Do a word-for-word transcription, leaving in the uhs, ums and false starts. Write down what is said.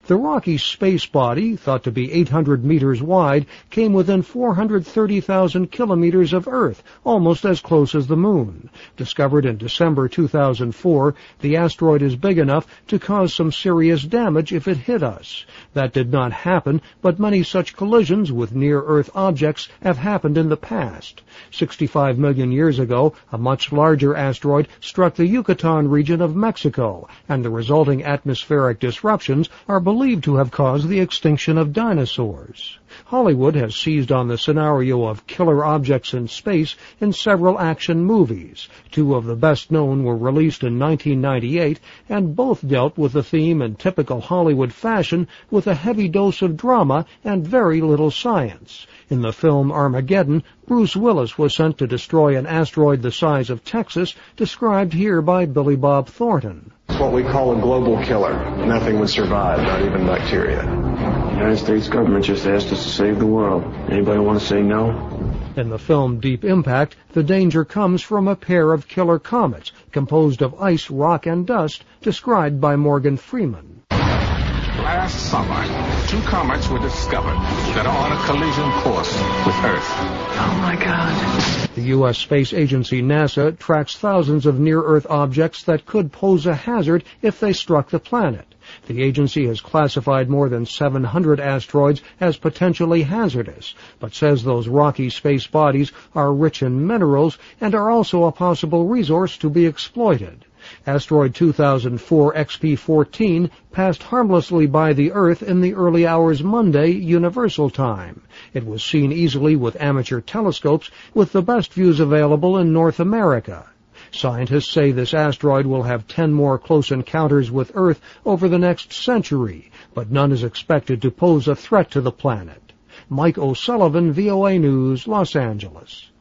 The rocky space body, thought to be eight hundred meters wide, came within four hundred thirty thousand kilometers of Earth, almost as close as the Moon. Discovered in December two thousand four, the asteroid is big enough to cause some serious damage if it hit us. That did not happen, but many such collisions with near-Earth objects have happened in the past. sixty-five million years ago, a much larger asteroid struck the Yucatan region of Mexico, and the resulting atmospheric disruptions are believed to have caused the extinction of dinosaurs. Hollywood has seized on the scenario of killer objects in space in several action movies. Two of the best known were released in nineteen ninety-eight, and both dealt with the theme in typical Hollywood fashion with a heavy dose of drama and very little science. In the film Armageddon, Bruce Willis was sent to destroy an asteroid the size of Texas, described here by Billy Bob Thornton. It's what we call a global killer. Nothing would survive, not even bacteria. The United States government just asked us to save the world. Anybody want to say no? In the film Deep Impact, the danger comes from a pair of killer comets, composed of ice, rock, and dust, described by Morgan Freeman. Last summer, two comets were discovered that are on a collision course with Earth. Oh, my God. The U S Space Agency NASA tracks thousands of near-Earth objects that could pose a hazard if they struck the planet. The agency has classified more than seven hundred asteroids as potentially hazardous, but says those rocky space bodies are rich in minerals and are also a possible resource to be exploited. Asteroid two thousand four X P fourteen passed harmlessly by the Earth in the early hours Monday, Universal Time. It was seen easily with amateur telescopes, with the best views available in North America. Scientists say this asteroid will have ten more close encounters with Earth over the next century, but none is expected to pose a threat to the planet. Mike O'Sullivan, V O A News, Los Angeles.